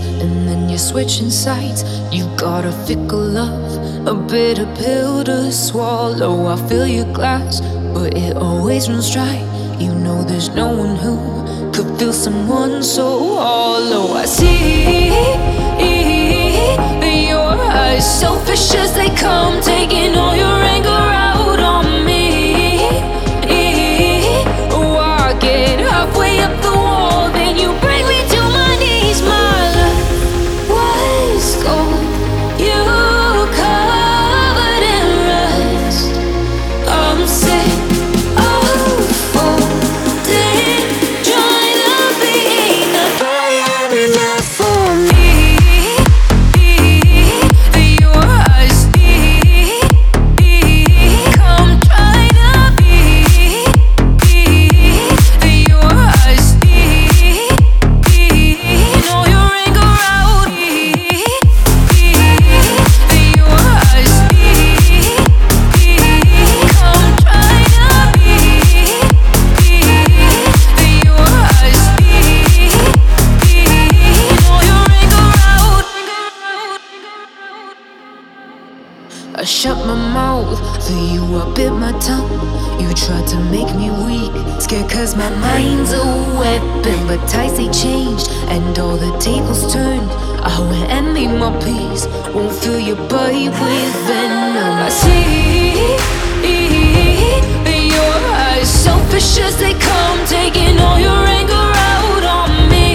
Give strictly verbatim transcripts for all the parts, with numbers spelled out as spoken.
and then you're switching sides. You got a fickle love, a bitter pill to swallow. I fill your glass, but it always runs dry. You know there's no one who could feel someone so hollow. I see your eyes, selfish as they come, taking all your anger out on me. Oh, I get halfway up the wall, then you bring me to my knees. My love was gold, you covered in rust. I'm sick of folding, trying to be enough, but I'm enough for me. Your eyes come try to be. Your eyes know your anger out. Your eyes come try to be. Your eyes know your anger out. I shut my mouth for you, I bit my tongue. You tried to make me weak, scared cause my mind's a weapon. But tides they changed and all the tables turned. I went and made my peace, won't fill your body with venom. I see your eyes, selfish as they come, taking all your anger out on me.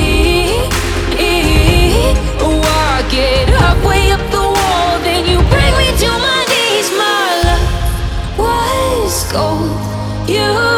Oh, I get halfway up the wall, then you bring me to my knees. My love was gold, you